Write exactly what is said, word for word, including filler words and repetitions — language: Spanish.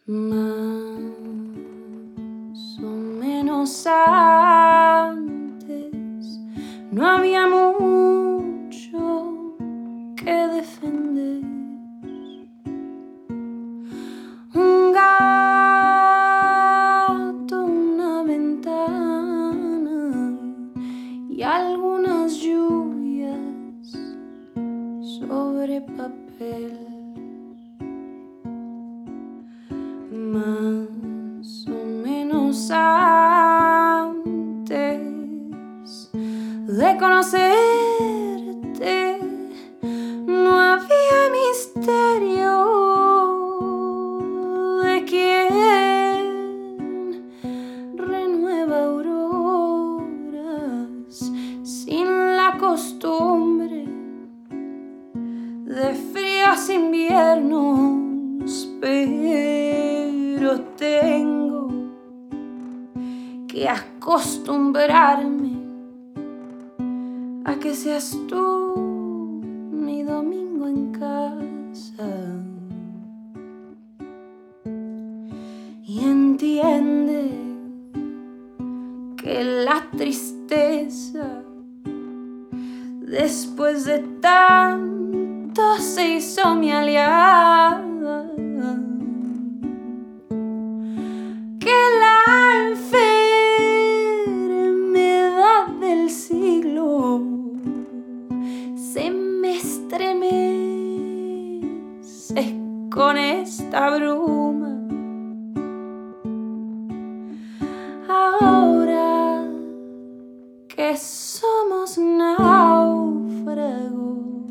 Más o menos antes no había mucho que defender. Un gato, una ventana y algunas lluvias sobre papel. Más o menos antes de conocerte no había misterio de quién renueva auroras sin la costumbre de fríos inviernos, pero tengo que acostumbrarme a que seas tú mi domingo en casa. Y entiende que la tristeza después de tanto se hizo mi aliada, que la enfermedad del siglo se me estremece con esta bruma. Ahora que somos náufragos,